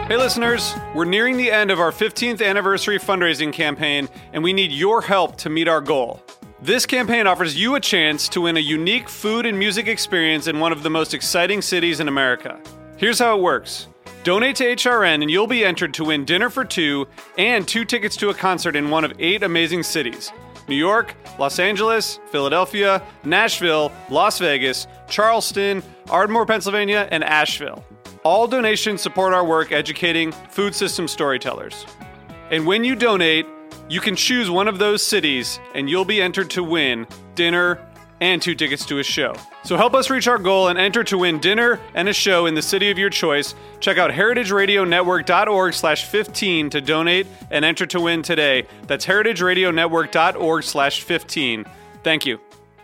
Hey listeners, we're nearing the end of our 15th anniversary fundraising campaign, and we need your help to meet our goal. This campaign offers you a chance to win a unique food and music experience in one of the most exciting cities in America. Here's how it works. Donate to HRN and you'll be entered to win dinner for two and 2 tickets to a concert in one of 8 amazing cities: New York, Los Angeles, Philadelphia, Nashville, Las Vegas, Charleston, Ardmore, Pennsylvania, and Asheville. All donations support our work educating food system storytellers. And when you donate, you can choose one of those cities and you'll be entered to win dinner and 2 tickets to a show. So help us reach our goal and enter to win dinner and a show in the city of your choice. Check out heritageradionetwork.org/15 to donate and enter to win today. That's heritageradionetwork.org/15. Thank you.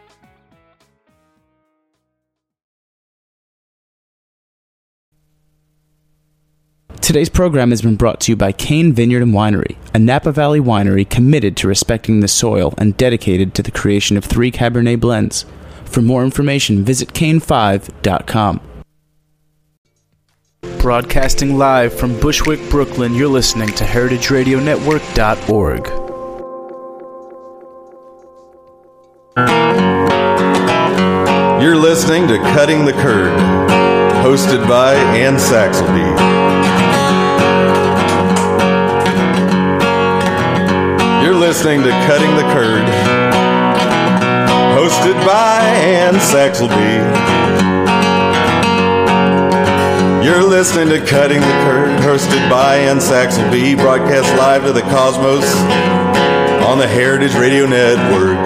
Today's program has been brought to you by Kane Vineyard and Winery, a Napa Valley winery committed to respecting the soil and dedicated to the creation of 3 Cabernet blends. For more information, visit kane5.com. Broadcasting live from Bushwick, Brooklyn, you're listening to heritageradionetwork.org. You're listening to Cutting the Curd, hosted by Ann Saxelby. You're listening to Cutting the Curd, hosted by Ann Saxelby. You're listening to Cutting the Curd, hosted by Ann Saxelby, broadcast live to the cosmos on the Heritage Radio Network.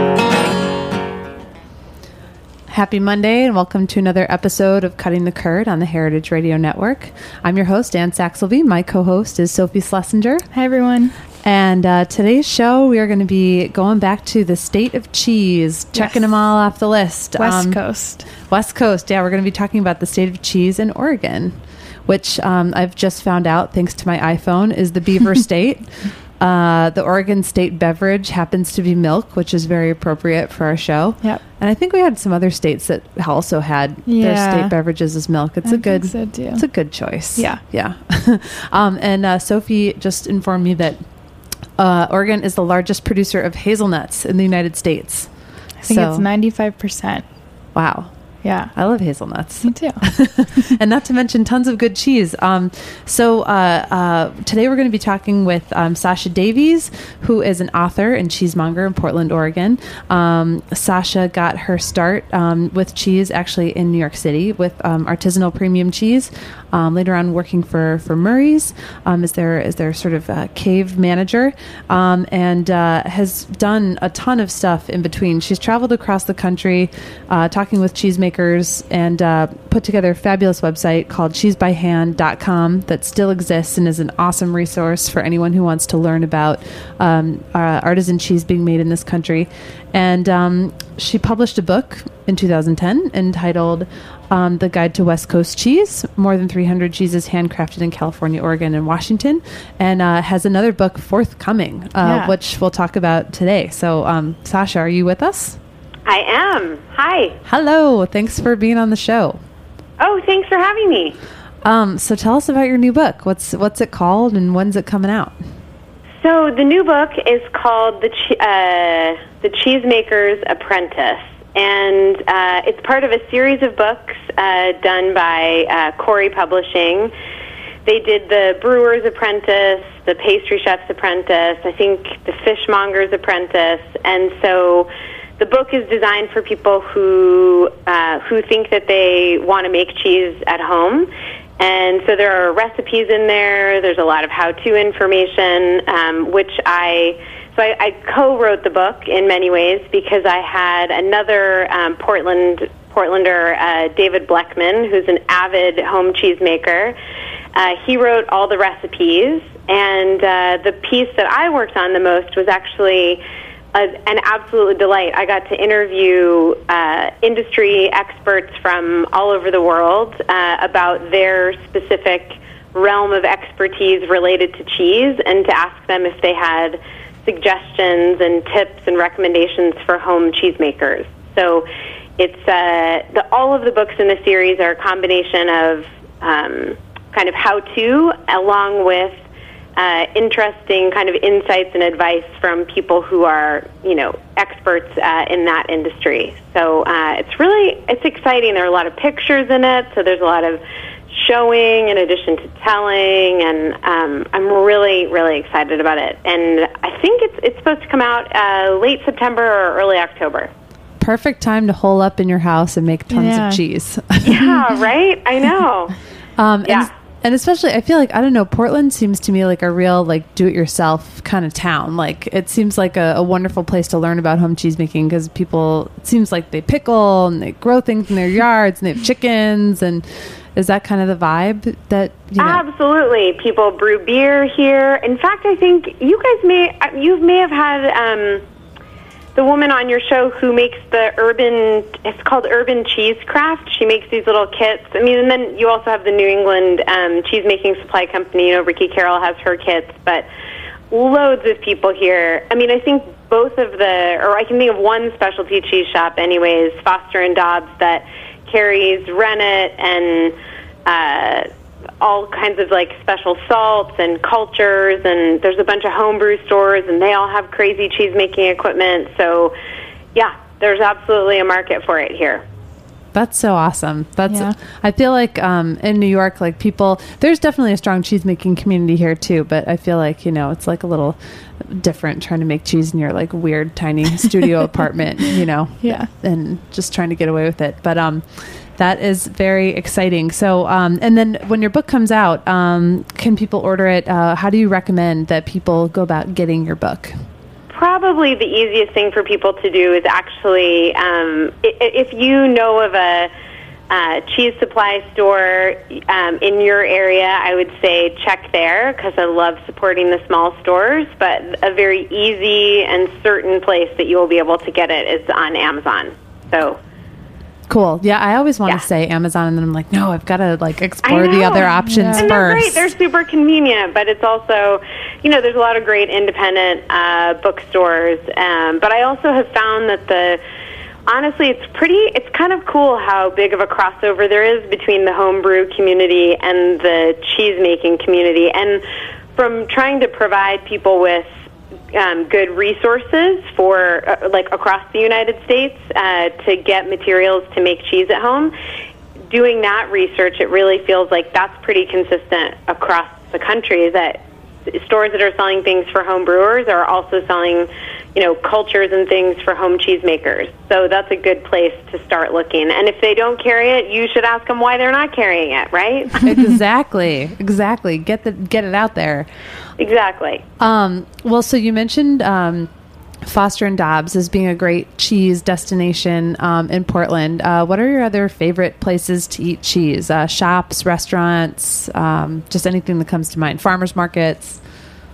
Happy Monday and welcome to another episode of Cutting the Curd on the Heritage Radio Network. I'm your host, Ann Saxelby. My co-host is Sophie Schlesinger. Hi, everyone. And today's show, we are going to be going back to the state of cheese, checking them all off the list. West Coast. West Coast, yeah. We're going to be talking about the state of cheese in Oregon, which I've just found out, thanks to my iPhone, is the Beaver State. The Oregon state beverage happens to be milk, which is very appropriate for our show. Yep. And I think we had some other states that also had their state beverages as milk. It's think so too. It's a good choice. Yeah. Yeah. And Sophie just informed me that Oregon is the largest producer of hazelnuts in the United States. I think it's 95%. Wow. Yeah. I love hazelnuts. Me too. And not to mention tons of good cheese. So today we're going to be talking with Sasha Davies, who is an author and cheesemonger in Portland, Oregon. Sasha got her start with cheese actually in New York City with artisanal premium cheese. Later on working for Murray's as their sort of cave manager, and has done a ton of stuff in between. She's traveled across the country talking with cheesemakers and put together a fabulous website called cheesebyhand.com that still exists and is an awesome resource for anyone who wants to learn about artisan cheese being made in this country. And she published a book in 2010 entitled The Guide to West Coast Cheese, more than 300 cheeses handcrafted in California, Oregon, and Washington, and has another book forthcoming, which we'll talk about today. So, Sasha, are you with us? I am. Hi. Hello. Thanks for being on the show. Oh, thanks for having me. So tell us about your new book. What's it called and when's it coming out? So the new book is called The Cheesemaker's Apprentice, and it's part of a series of books done by Corey Publishing. They did the Brewer's Apprentice, the Pastry Chef's Apprentice, I think the Fishmonger's Apprentice, and so the book is designed for people who think that they want to make cheese at home. And so there are recipes in there. There's a lot of how-to information, which I co-wrote the book in many ways because I had another Portlander, David Bleckman, who's an avid home cheesemaker. He wrote all the recipes, and the piece that I worked on the most was actually an absolute delight. I got to interview industry experts from all over the world about their specific realm of expertise related to cheese, and to ask them if they had suggestions and tips and recommendations for home cheesemakers. So it's all of the books in the series are a combination of kind of how-to, along with interesting kind of insights and advice from people who are, experts in that industry. So it's exciting. There are a lot of pictures in it, so there's a lot of showing in addition to telling, and I'm really, really excited about it. And I think it's supposed to come out late September or early October. Perfect time to hole up in your house and make tons of cheese. Yeah, right? I know. And especially, I feel like, I don't know, Portland seems to me like a real, like, do-it-yourself kind of town. Like, it seems like a wonderful place to learn about home cheese making, because people, it seems like they pickle and they grow things in their yards and they have chickens. And is that kind of the vibe that, Absolutely. People brew beer here. In fact, I think you may have had the woman on your show who makes it's called Urban Cheesecraft. She makes these little kits. I mean, and then you also have the New England cheese making supply company. Ricky Carroll has her kits, but loads of people here. I mean, I think I can think of one specialty cheese shop anyways, Foster and Dobbs, that carries rennet and all kinds of like special salts and cultures, and there's a bunch of homebrew stores, and they all have crazy cheese making equipment. So yeah, there's absolutely a market for it here. That's so awesome. I feel like in New York, like there's definitely a strong cheese making community here too, but I feel like, it's like a little different trying to make cheese in your like weird tiny studio apartment, and just trying to get away with it. But that is very exciting. So, and then when your book comes out, can people order it? How do you recommend that people go about getting your book? Probably the easiest thing for people to do is actually, if you know of a cheese supply store in your area, I would say check there, because I love supporting the small stores. But a very easy and certain place that you will be able to get it is on Amazon. So. Cool. Yeah, I always want to say Amazon, and then I'm like, no, I've got to like explore the other options and first. They're great. They're super convenient, but it's also, there's a lot of great independent bookstores. But I also have found that honestly, it's kind of cool how big of a crossover there is between the homebrew community and the cheese making community. And from trying to provide people with good resources for across the United States to get materials to make cheese at home. Doing that research, it really feels like that's pretty consistent across the country, that stores that are selling things for home brewers are also selling, cultures and things for home cheesemakers. So that's a good place to start looking. And if they don't carry it, you should ask them why they're not carrying it, right? Exactly. Get it out there. Exactly. Well, so you mentioned Foster and Dobbs as being a great cheese destination in Portland. What are your other favorite places to eat cheese? Shops, restaurants, just anything that comes to mind. Farmers markets.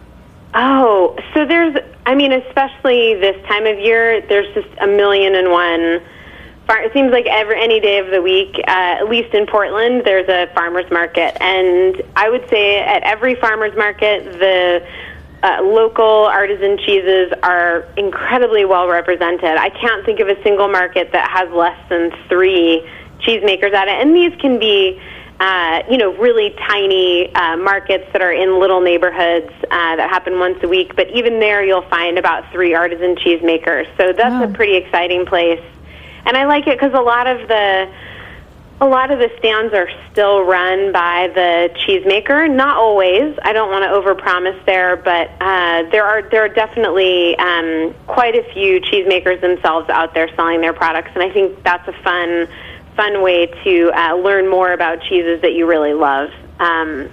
Oh, so especially this time of year, there's just 1,000,001. It seems like any day of the week, at least in Portland, there's a farmer's market. And I would say at every farmer's market, the local artisan cheeses are incredibly well represented. I can't think of a single market that has less than 3 cheesemakers at it. And these can be, really tiny markets that are in little neighborhoods that happen once a week. But even there, you'll find about 3 artisan cheesemakers. So that's a pretty exciting place. And I like it because a lot of the stands are still run by the cheesemaker. Not always. I don't want to overpromise there, but there are definitely quite a few cheesemakers themselves out there selling their products, and I think that's a fun way to learn more about cheeses that you really love. And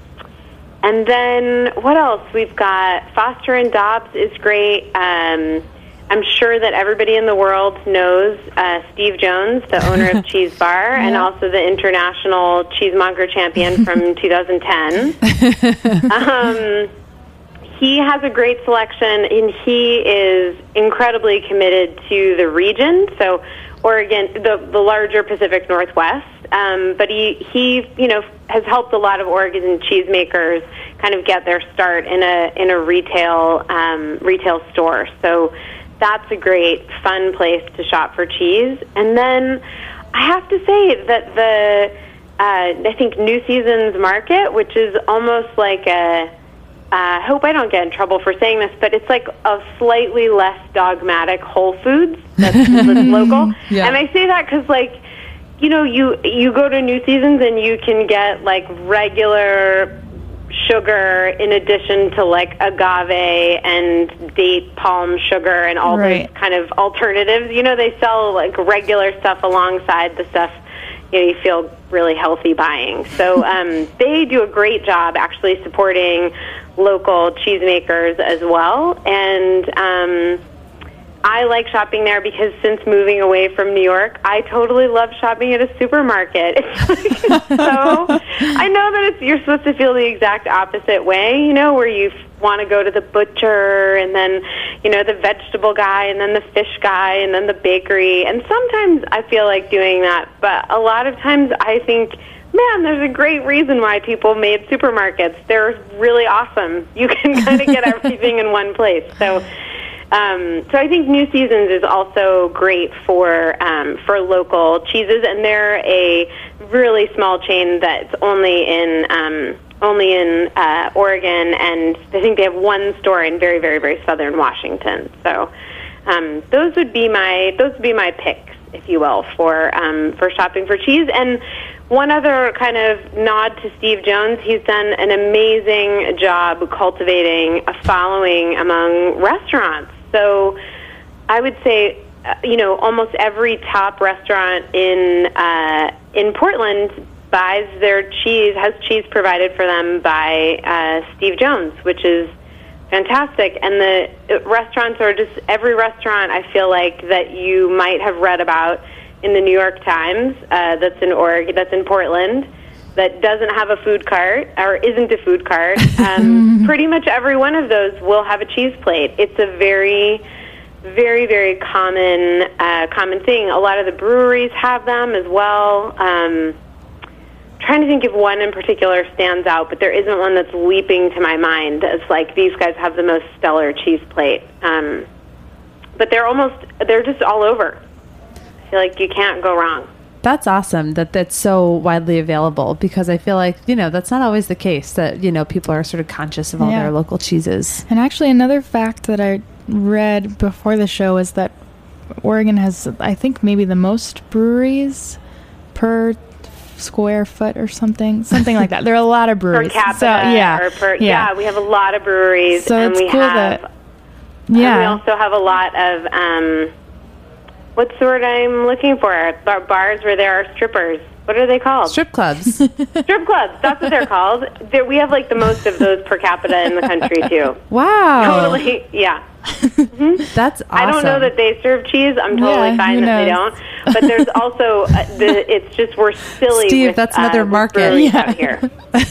then what else? We've got Foster and Dobbs is great. I'm sure that everybody in the world knows Steve Jones, the owner of Cheese Bar, and also the international cheesemonger champion from 2010. He has a great selection, and he is incredibly committed to the region. So Oregon, the larger Pacific Northwest, but he has helped a lot of Oregon cheesemakers kind of get their start in a retail store. So that's a great, fun place to shop for cheese. And then I have to say that I think, New Seasons Market, which is almost like I hope I don't get in trouble for saying this, but it's like a slightly less dogmatic Whole Foods that's local. Yeah. And I say that because, like, you know, you go to New Seasons and you can get, like, regular sugar in addition to, like, agave and date palm sugar and all those kind of alternatives. You know, they sell, like, regular stuff alongside the stuff, you know, you feel really healthy buying. So they do a great job actually supporting local cheesemakers as well. And I like shopping there because since moving away from New York, I totally love shopping at a supermarket. It's like, so I know that you're supposed to feel the exact opposite way, you know, where you want to go to the butcher and then, you know, the vegetable guy and then the fish guy and then the bakery. And sometimes I feel like doing that, but a lot of times I think, man, there's a great reason why people made supermarkets. They're really awesome. You can kind of get everything in one place. So I think New Seasons is also great for local cheeses, and they're a really small chain that's only in Oregon, and I think they have one store in very, very, very southern Washington. So those would be my picks, if you will, for shopping for cheese. And one other kind of nod to Steve Jones, he's done an amazing job cultivating a following among restaurants. So I would say, you know, almost every top restaurant in Portland buys their cheese, has cheese provided for them by Steve Jones, which is fantastic. And the restaurants are just, every restaurant I feel like that you might have read about in the New York Times that's in Oregon, that's in Portland, that doesn't have a food cart or isn't a food cart, pretty much every one of those will have a cheese plate. It's a very, very, very common thing. A lot of the breweries have them as well. Trying to think if one in particular stands out, but there isn't one that's leaping to my mind as like these guys have the most stellar cheese plate. But they're just all over. I feel like you can't go wrong. That's awesome that that's so widely available, because I feel like, you know, that's not always the case, that, you know, people are sort of conscious of all their local cheeses. And actually another fact that I read before the show is that Oregon has, I think, maybe the most breweries per square foot or something like that. There are a lot of breweries. Per capita, so, we have a lot of breweries. So and it's we cool have, and we also have a lot of, what's the word I'm looking for? Bars where there are strippers. What are they called? Strip clubs. Strip clubs. That's what they're called. We have like the most of those per capita in the country too. Wow. Totally. Yeah. Mm-hmm. That's awesome. I don't know that they serve cheese. I'm totally fine that they don't. But there's also it's just we're silly. Steve, with, that's another market out here.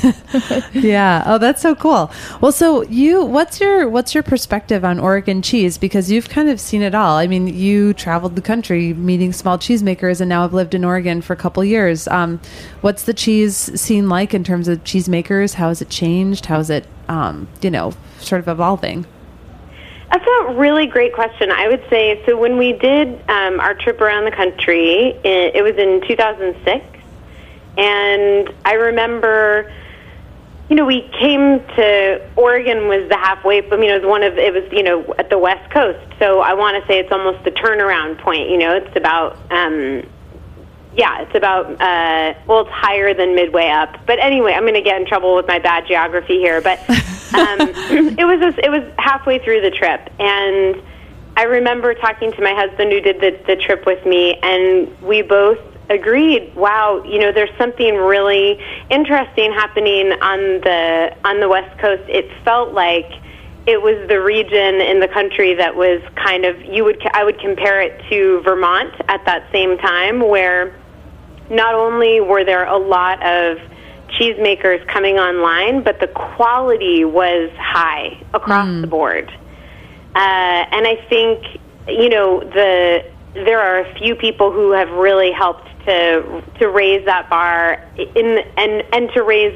Yeah. Oh, that's so cool. Well, so what's your perspective on Oregon cheese? Because you've kind of seen it all. I mean, you traveled the country meeting small cheesemakers, and now have lived in Oregon for a couple years. What's the cheese scene like in terms of cheesemakers? How has it changed? How is it, sort of evolving? That's a really great question. I would say, so when we did our trip around the country, it was in 2006, and I remember, we came to Oregon was the halfway. I mean, it was at the West Coast. So I want to say it's almost the turnaround point. It's about, it's higher than midway up. But anyway, I'm going to get in trouble with my bad geography here. But it was halfway through the trip, and I remember talking to my husband who did the trip with me, and we both agreed, wow, there's something really interesting happening on the West Coast. It felt like it was the region in the country that was kind of, I would compare it to Vermont at that same time, where not only were there a lot of cheesemakers coming online, but the quality was high across the board. And I think, there are a few people who have really helped to raise that bar and to raise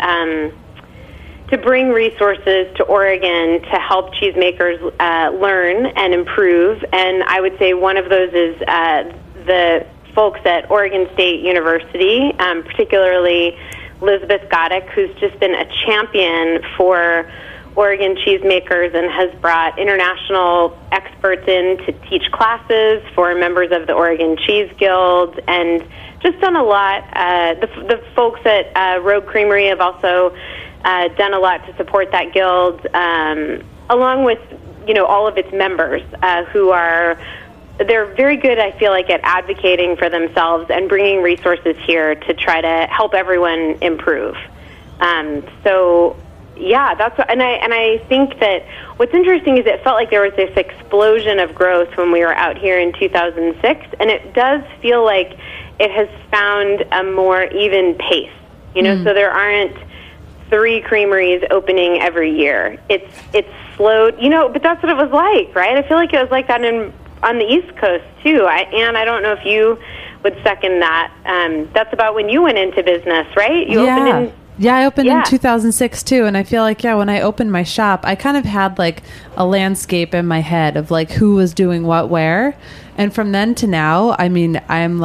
to bring resources to Oregon to help cheesemakers learn and improve. And I would say one of those is the folks at Oregon State University, particularly Elizabeth Goddick, who's just been a champion for Oregon cheesemakers and has brought international experts in to teach classes for members of the Oregon Cheese Guild, and just done a lot. The folks at Rogue Creamery have also done a lot to support that guild, along with all of its members they're very good, I feel like, at advocating for themselves and bringing resources here to try to help everyone improve. Yeah, and I think that what's interesting is it felt like there was this explosion of growth when we were out here in 2006, and it does feel like it has found a more even pace. So there aren't 3 creameries opening every year. It's slowed, but that's what it was like, right? I feel like it was like that on the East Coast too. And I don't know if you would second that. That's about when you went into business, right? I opened in 2006 too, and I feel like when I opened my shop, I kind of had like a landscape in my head of like who was doing what where, and from then to now, I mean, I'm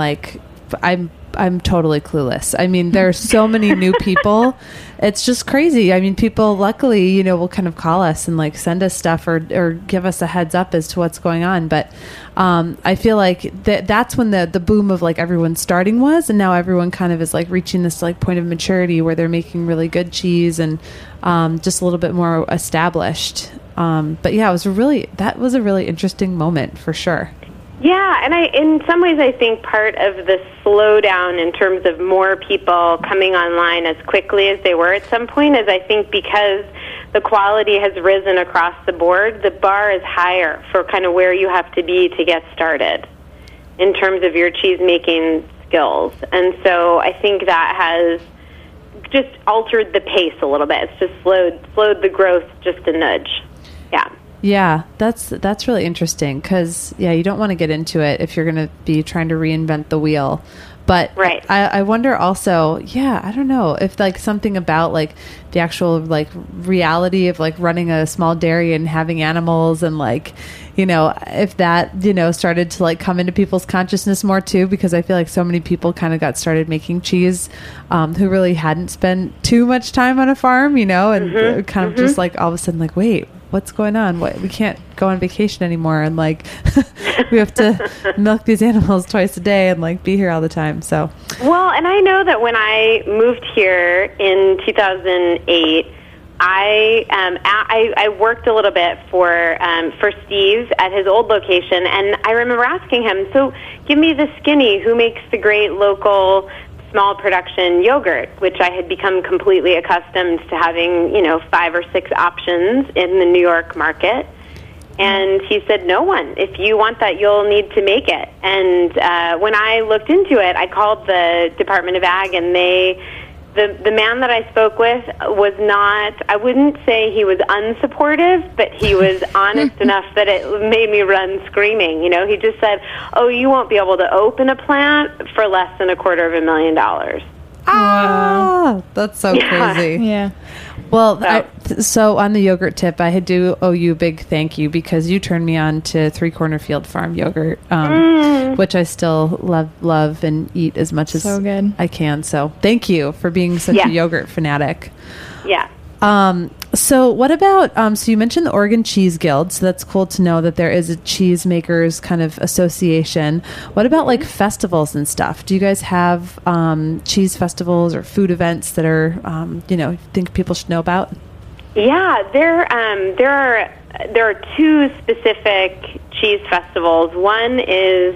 totally clueless. I mean, there are so many new people. It's just crazy. I mean, people luckily, will kind of call us and like send us stuff or give us a heads up as to what's going on. But I feel like that's when the boom of like everyone starting was, and now everyone kind of is like reaching this like point of maturity where they're making really good cheese and just a little bit more established. But yeah, that was a really interesting moment for sure. Yeah, and in some ways I think part of the slowdown in terms of more people coming online as quickly as they were at some point is I think because the quality has risen across the board, the bar is higher for kind of where you have to be to get started in terms of your cheese making skills. And so I think that has just altered the pace a little bit. It's just slowed the growth just a nudge. Yeah. Yeah, that's really interesting because, you don't want to get into it if you're going to be trying to reinvent the wheel. But right. I wonder also, I don't know, if like something about like the actual like reality of like running a small dairy and having animals and like, if that, started to like come into people's consciousness more too, because I feel like so many people kind of got started making cheese who really hadn't spent too much time on a farm, and kind of just like all of a sudden like, wait, what's going on? We can't go on vacation anymore, and like we have to milk these animals twice a day and like be here all the time. So well, and I know that when I moved here in 2008, I worked a little bit for Steve at his old location, and I remember asking him, so give me the skinny, who makes the great local small production yogurt, which I had become completely accustomed to having, 5 or 6 options in the New York market. And he said, no one. If you want that, you'll need to make it. And when I looked into it, I called the Department of Ag, and the man that I spoke with was not, I wouldn't say he was unsupportive, but he was honest enough that it made me run screaming. He just said, oh, you won't be able to open a plant for less than $250,000. Ah, that's so crazy. Yeah. Well, so on the yogurt tip, I do owe you a big thank you because you turned me on to Three Corner Field Farm yogurt, which I still love and eat as much as I can. So thank you for being such a yogurt fanatic. Yeah. So what about, so you mentioned the Oregon Cheese Guild, so that's cool to know that there is a cheesemakers kind of association. What about like festivals and stuff? Do you guys have cheese festivals or food events that are, you think people should know about? Yeah, there are 2 specific cheese festivals. One is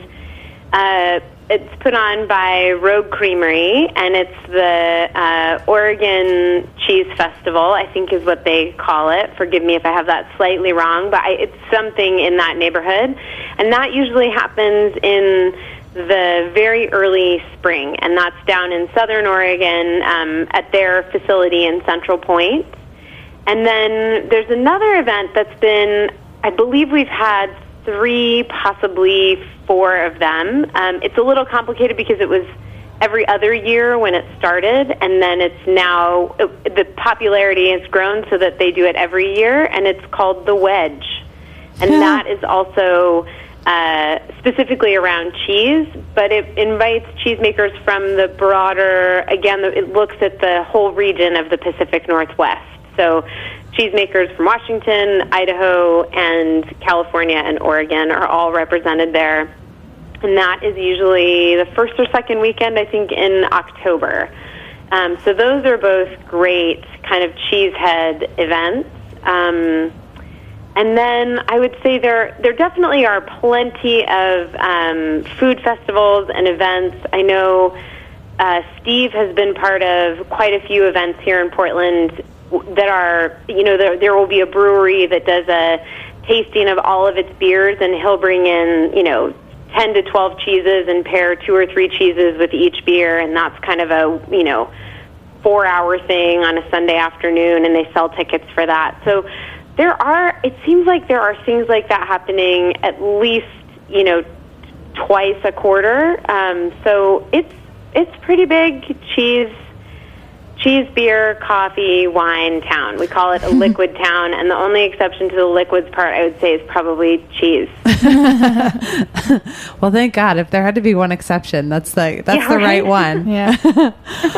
it's put on by Rogue Creamery, and it's the Oregon Cheese Festival, I think is what they call it. Forgive me if I have that slightly wrong, but it's something in that neighborhood. And that usually happens in the very early spring, and that's down in Southern Oregon at their facility in Central Point. And then there's another event that's been, I believe we've had 3, possibly 4 of them. It's a little complicated because it was every other year when it started, and then it's now, the popularity has grown so that they do it every year, and it's called The Wedge. And that is also specifically around cheese, but it invites cheesemakers from the broader, again, it looks at the whole region of the Pacific Northwest. So cheesemakers from Washington, Idaho, and California and Oregon are all represented there. And that is usually the first or second weekend, I think, in October. So those are both great kind of cheesehead events. And then I would say there definitely are plenty of food festivals and events. I know Steve has been part of quite a few events here in Portland that are, there will be a brewery that does a tasting of all of its beers, and he'll bring in, 10 to 12 cheeses and pair 2 or 3 cheeses with each beer, and that's kind of a, 4-hour thing on a Sunday afternoon, and they sell tickets for that. So it seems like there are things like that happening at least, twice a quarter. So it's pretty big cheese, beer, coffee, wine town. We call it a liquid town, and the only exception to the liquids part, I would say, is probably cheese. Well, thank God. If there had to be one exception, that's the right one. Yeah.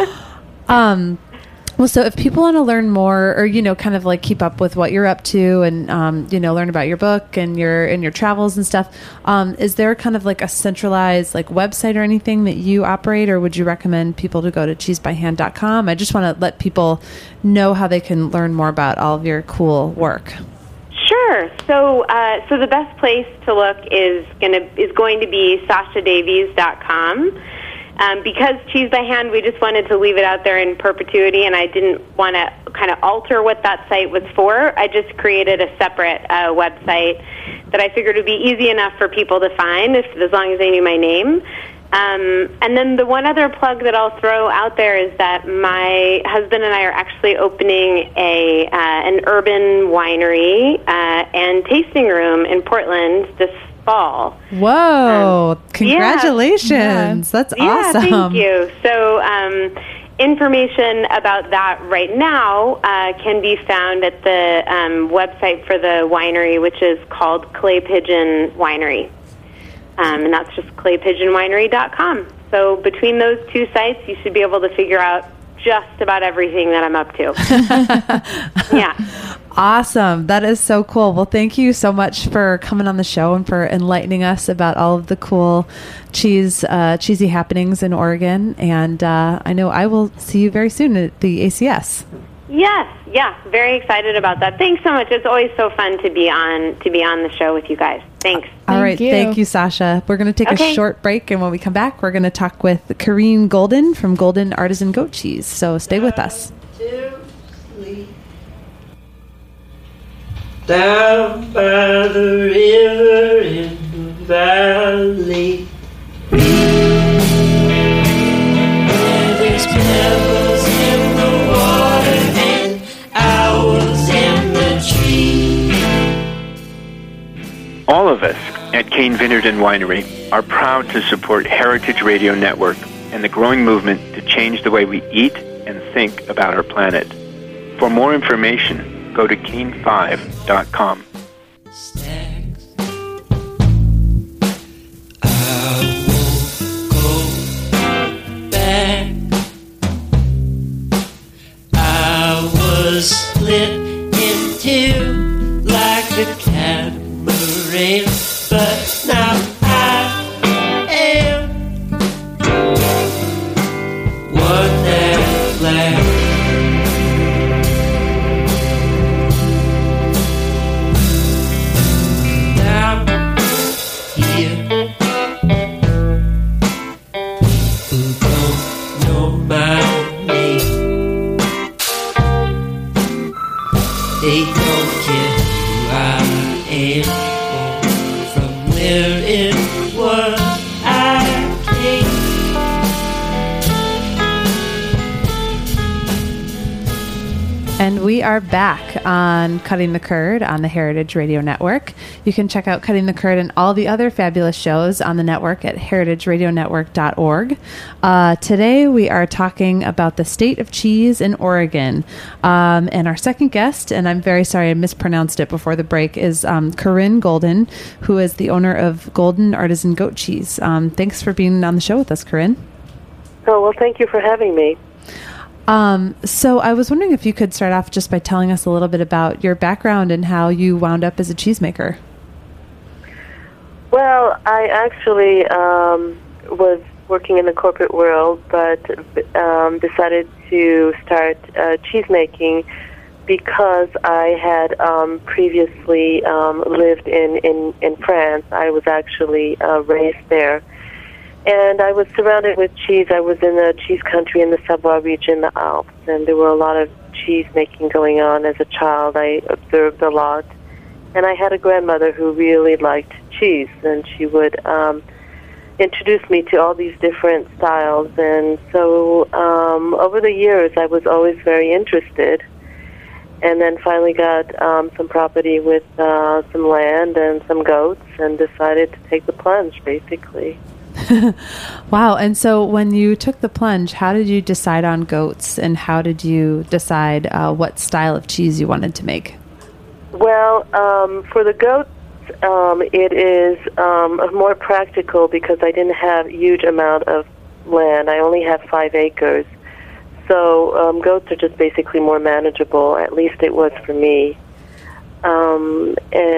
Well, so if people want to learn more, or kind of like keep up with what you're up to, and learn about your book and your travels and stuff, is there kind of like a centralized like website or anything that you operate, or would you recommend people to go to cheesebyhand.com? I just want to let people know how they can learn more about all of your cool work. Sure. So the best place to look is going to be sashadavies.com. Because Cheese by Hand, we just wanted to leave it out there in perpetuity, and I didn't want to kind of alter what that site was for. I just created a separate website that I figured would be easy enough for people to find as long as they knew my name. And then the one other plug that I'll throw out there is that my husband and I are actually opening an urban winery and tasting room in Portland this fall. Whoa! Congratulations! Yeah. That's awesome. Thank you. So information about that right now can be found at the website for the winery, which is called Clay Pigeon Winery. And that's just claypigeonwinery.com. So between those two sites, you should be able to figure out just about everything that I'm up to. Yeah. Awesome. That is so cool. Well, thank you so much for coming on the show and for enlightening us about all of the cool cheesy happenings in Oregon. And I know I will see you very soon at the ACS. Yes. Yeah. Very excited about that. Thanks so much. It's always so fun to be on the show with you guys. Thanks. All right. you. Thank you, Sasha. We're going to take a short break, and when we come back, we're going to talk with Kareen Golden from Golden Artisan Goat Cheese. So stay with us. Down by the river in the valley, where there's pebbles in the water and owls in the tree. All of us at Cain Vineyard and Winery are proud to support Heritage Radio Network and the growing movement to change the way we eat and think about our planet. For more information, go to cain5.com. Snacks. I won't go back. I was split in two like a catamaran, but now I am one that lasts. They don't care who I am or from where it was I came. And we are back on Cutting the Curd on the Heritage Radio Network. You can check out Cutting the Curd and all the other fabulous shows on the network at heritageradionetwork.org. Today we are talking about the state of cheese in Oregon. And our second guest, and I'm very sorry I mispronounced it before the break, is Corinne Golden, who is the owner of Golden Artisan Goat Cheese. Thanks for being on the show with us, Corinne. Oh, well, thank you for having me. So I was wondering if you could start off just by telling us a little bit about your background and how you wound up as a cheesemaker. Well, I actually was working in the corporate world, but decided to start cheesemaking because I had previously lived in France. I was actually raised there. And I was surrounded with cheese. I was in the cheese country in the Savoie region, the Alps, and there were a lot of cheese making going on as a child. I observed a lot. And I had a grandmother who really liked cheese, and she would introduce me to all these different styles. And so over the years, I was always very interested. And then finally got some property with some land and some goats and decided to take the plunge, basically. Wow. And so when you took the plunge, how did you decide on goats, and how did you decide what style of cheese you wanted to make? Well, for the goats, it is more practical because I didn't have a huge amount of land. I only have 5 acres. So goats are just basically more manageable, at least it was for me. So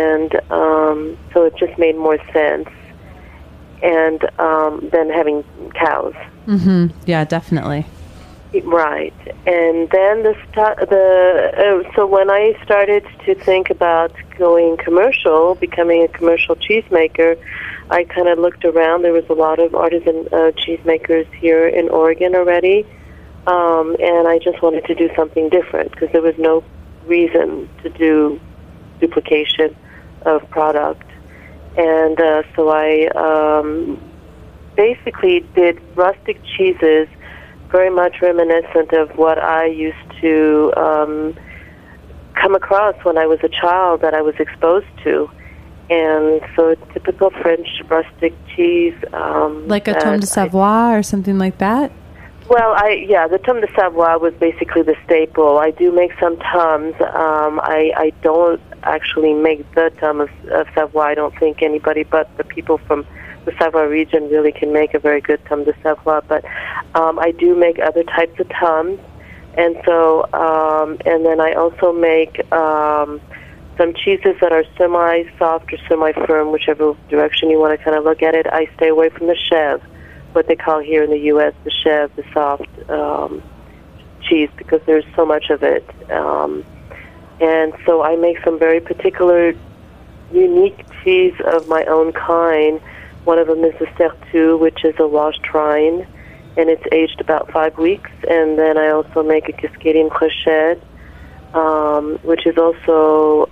it just made more sense. And then having cows. Mm-hmm. Yeah, definitely. Right. And then so when I started to think about going commercial, becoming a commercial cheesemaker, I kind of looked around. There was a lot of artisan cheesemakers here in Oregon already, and I just wanted to do something different because there was no reason to do duplication of product. And so I basically did rustic cheeses, very much reminiscent of what I used to come across when I was a child that I was exposed to. And so typical French rustic cheese. Like a Tome de Savoie or something like that? Well, the Tome de Savoie was basically the staple. I do make some Tomes. I don't actually make the Tome of Savoie. I don't think anybody but the people from the Savoie region really can make a very good Tome de Savoie. But I do make other types of Tomes. And so, and then I also make some cheeses that are semi-soft or semi-firm, whichever direction you want to kind of look at it. I stay away from the chèvre, what they call here in the U.S. the chèvre, the soft cheese, because there's so much of it. And so I make some very particular, unique cheese of my own kind. One of them is the Certout, which is a washed rind, and it's aged about 5 weeks. And then I also make a Cascadian Crochet, which is also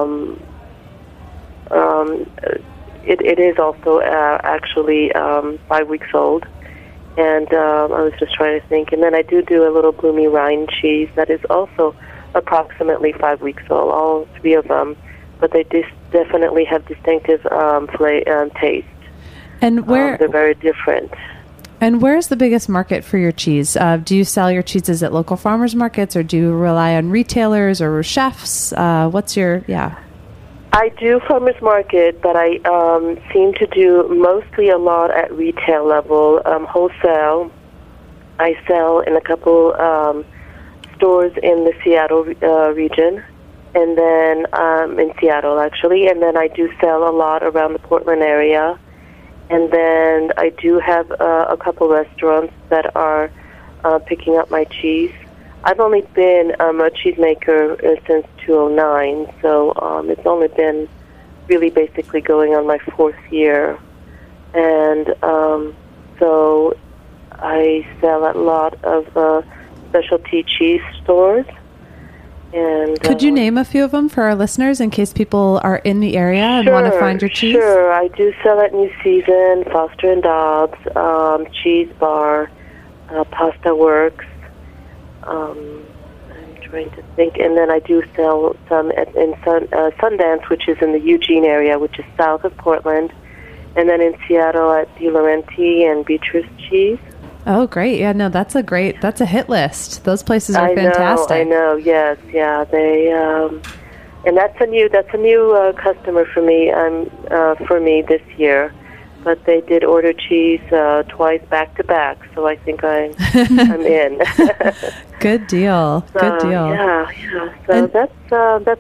It is also actually 5 weeks old, and I was just trying to think. And then I do a little bloomy rind cheese that is also approximately 5 weeks old, all 3 of them, but they definitely have distinctive taste. And where they're very different. And where's the biggest market for your cheese? Do you sell your cheeses at local farmers markets, or do you rely on retailers or chefs? What's your I do farmers market, but I seem to do mostly a lot at retail level, wholesale. I sell in a couple stores in the Seattle region, and then in Seattle actually, and then I do sell a lot around the Portland area, and then I do have a couple restaurants that are picking up my cheese. I've only been a cheesemaker since 2009, so it's only been really basically going on my 4th year. And so I sell at a lot of specialty cheese stores. And could you name a few of them for our listeners in case people are in the area and want to find your cheese? Sure. I do sell at New Season, Foster and Dobbs, Cheese Bar, Pasta Works. trying to think. And then I do sell some in Sundance, which is in the Eugene area, which is south of Portland. And then in Seattle at De Laurenti and Beatrice Cheese. Oh, great. Yeah, no, that's a hit list. Those places are fantastic. I know, yes, yeah. They, and that's a new customer for me, this year. But they did order cheese twice back to back, so I think I'm in. Good deal. Good deal. Yeah. So that's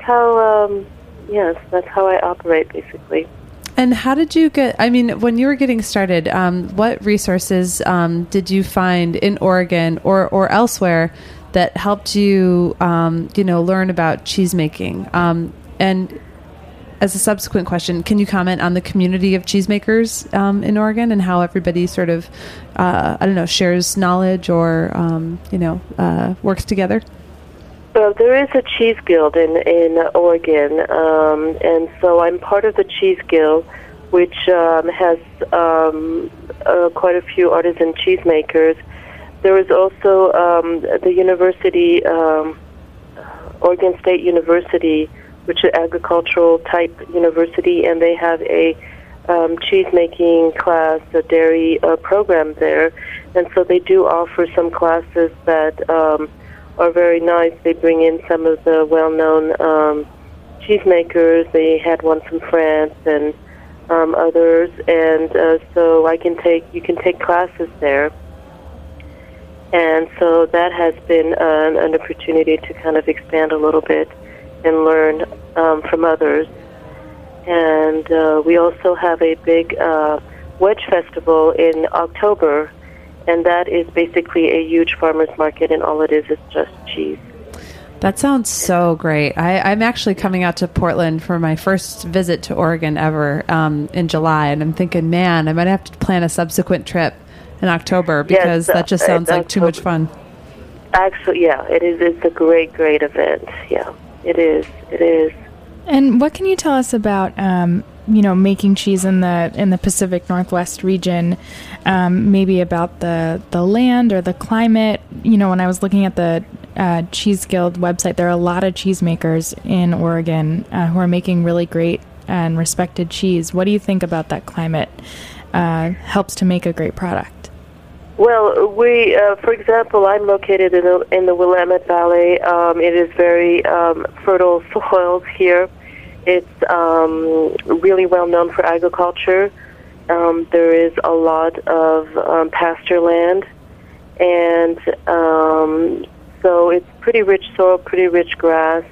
how I operate basically. And how did you get? I mean, when you were getting started, what resources did you find in Oregon or elsewhere that helped you, learn about cheese making? And as a subsequent question, can you comment on the community of cheesemakers in Oregon and how everybody sort of, shares knowledge or, works together? Well, there is a cheese guild in Oregon, and so I'm part of the cheese guild, which has quite a few artisan cheesemakers. There is also the university, Oregon State University, which is an agricultural type university, and they have a cheese making class, a dairy program there, and so they do offer some classes that are very nice. They bring in some of the well-known cheesemakers. They had one from France and others, and so you can take classes there. And so that has been an opportunity to kind of expand a little bit and learn from others. And we also have a big wedge festival in October, and that is basically a huge farmer's market, and all it is just cheese. That sounds so great. I'm actually coming out to Portland for my first visit to Oregon ever in July, and I'm thinking, man, I might have to plan a subsequent trip in October because that just sounds like too much fun. Actually, yeah, it is. It's a great event. Yeah, it is. It is. And what can you tell us about making cheese in the Pacific Northwest region? Maybe about the land or the climate. When I was looking at the Cheese Guild website, there are a lot of cheesemakers in Oregon who are making really great and respected cheese. What do you think about that climate helps to make a great product? Well, we, for example, I'm located in the Willamette Valley. It is very fertile soils here. It's really well known for agriculture. There is a lot of pasture land, and so it's pretty rich soil, pretty rich grass.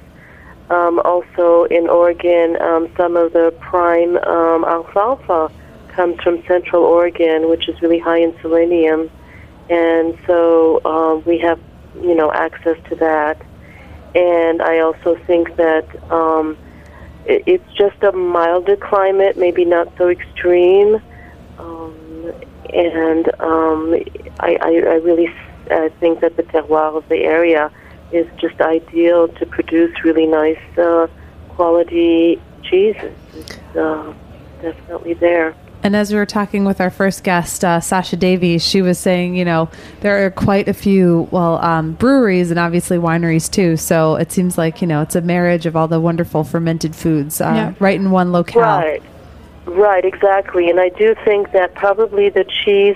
Also in Oregon, some of the prime alfalfa comes from Central Oregon, which is really high in selenium, and so we have, access to that. And I also think that it's just a milder climate, maybe not so extreme, and I really think that the terroir of the area is just ideal to produce really nice quality cheeses. It's definitely there. And as we were talking with our first guest, Sasha Davies, she was saying, there are quite a few, breweries and obviously wineries too. So it seems like, it's a marriage of all the wonderful fermented foods right in one locale. Right, exactly. And I do think that probably the cheese,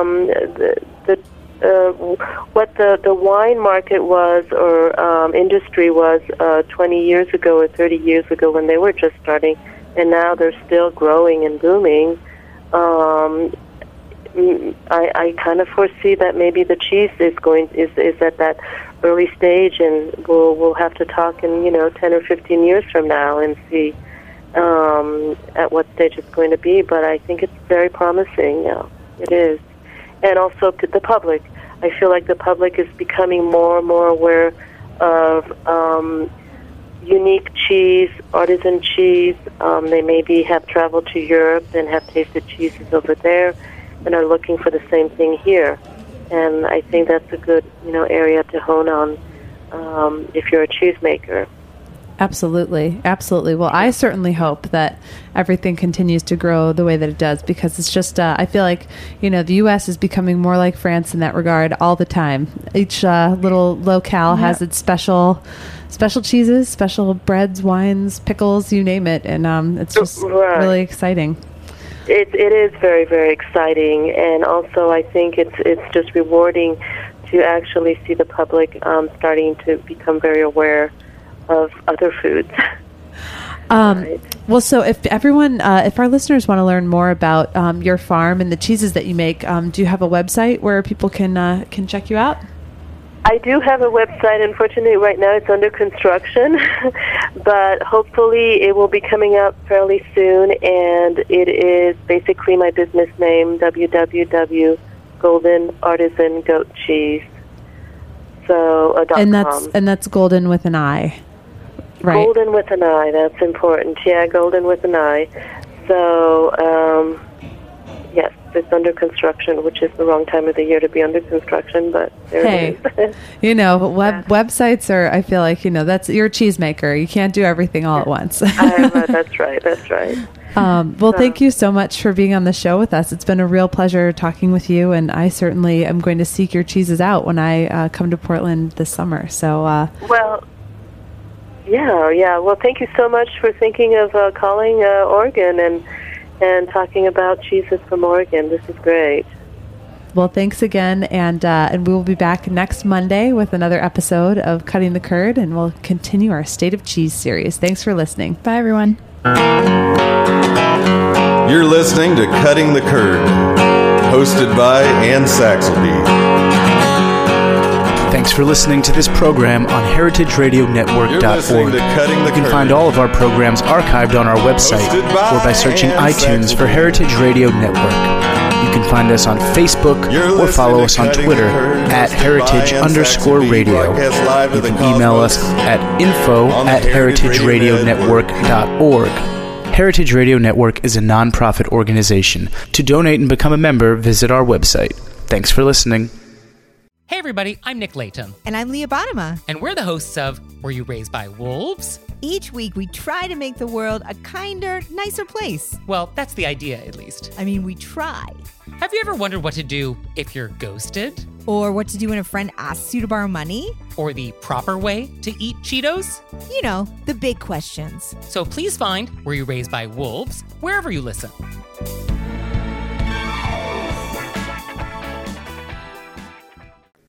what the wine market was or industry was 20 years ago or 30 years ago when they were just starting, and now they're still growing and booming. I kind of foresee that maybe the cheese is at that early stage, and we'll have to talk in 10 or 15 years from now and see at what stage it's going to be. But I think it's very promising. Yeah, it is. And also to the public, I feel like the public is becoming more and more aware of unique cheese, artisan cheese. They maybe have traveled to Europe and have tasted cheeses over there and are looking for the same thing here. And I think that's a good, area to hone on if you're a cheesemaker. Absolutely. Absolutely. Well, I certainly hope that everything continues to grow the way that it does, because it's just, I feel like, the U.S. is becoming more like France in that regard all the time. Each little locale has its special cheeses, special breads, wines, pickles, you name it. And it's just really exciting. It is very, very exciting. And also I think it's just rewarding to actually see the public starting to become very aware of other foods. Right. Well, so if everyone, if our listeners want to learn more about your farm and the cheeses that you make, do you have a website where people can check you out? I do have a website. Unfortunately, right now it's under construction, but hopefully it will be coming out fairly soon, and it is basically my business name, www.goldenartisangoatcheese. So, .com. And that's golden with an I. Right. Golden with an I, that's important. Yeah, golden with an I. So, yes, it's under construction, which is the wrong time of the year to be under construction, but there it is. Websites are, I feel like, that's, you're a cheesemaker. You can't do everything all at once. That's right. Thank you so much for being on the show with us. It's been a real pleasure talking with you, and I certainly am going to seek your cheeses out when I come to Portland this summer. So, Yeah. Well, thank you so much for thinking of calling Oregon and talking about cheeses from Oregon. This is great. Well, thanks again, and we will be back next Monday with another episode of Cutting the Curd, and we'll continue our State of Cheese series. Thanks for listening. Bye, everyone. You're listening to Cutting the Curd, hosted by Ann Saxelby. Thanks for listening to this program on heritageradionetwork.org. You can find all of our programs archived on our website or by searching iTunes for Heritage Radio Network. You can find us on Facebook or follow us on Twitter at @heritage_radio. You can email us at info@heritageradionetwork.org. Heritage Radio Network is a non-profit organization. To donate and become a member, visit our website. Thanks for listening. Hey everybody, I'm Nick Latham. And I'm Leah Bottima. And we're the hosts of Were You Raised by Wolves? Each week we try to make the world a kinder, nicer place. Well, that's the idea, at least. I mean, we try. Have you ever wondered what to do if you're ghosted? Or what to do when a friend asks you to borrow money? Or the proper way to eat Cheetos? You know, the big questions. So please find Were You Raised by Wolves wherever you listen.